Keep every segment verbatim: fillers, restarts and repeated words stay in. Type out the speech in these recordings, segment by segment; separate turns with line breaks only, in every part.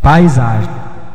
Paisagem.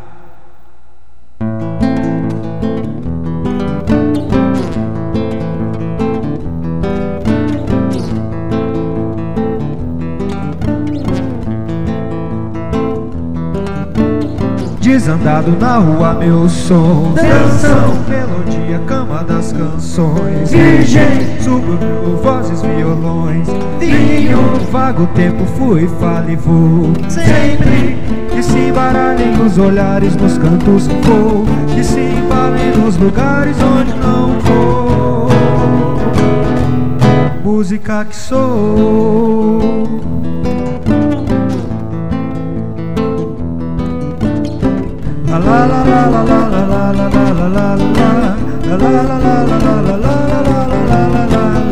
Desandado na rua, meu som,
danção,
melodia, cama das canções,
virgem,
subúrbio, vozes, violões,
vinho,
vago tempo, fui, fale, vou,
sempre,
que se embaralhem os olhares nos cantos, vou, que se embalem nos lugares onde não vou. Música que sou. La la la la la la la la la la la la la la la la la la la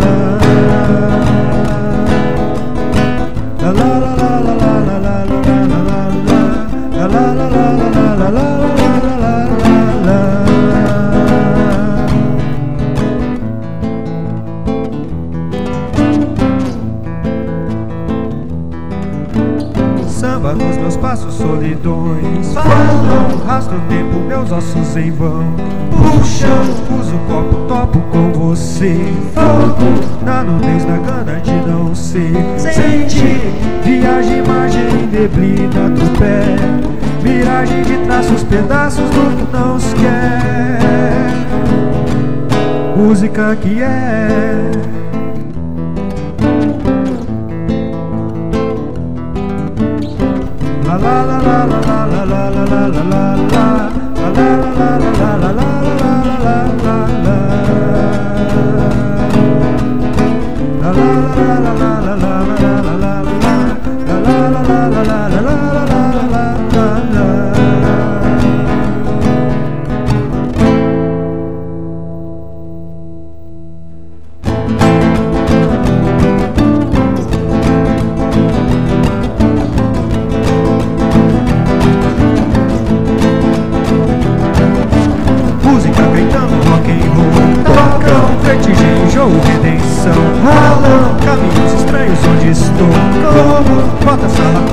samba nos meus passos solidões,
falam,
rastro o tempo, meus ossos em vão,
puxam,
uso o copo, topo com você,
fogo,
na nudez, na gana de não ser,
sente,
viagem, margem, neblina do pé, miragem de traços, pedaços do que não se quer. Música que é la la la la la la la la la la la la la la la la redenção,
ralam,
caminhos estranhos onde estou,
como,
bota sala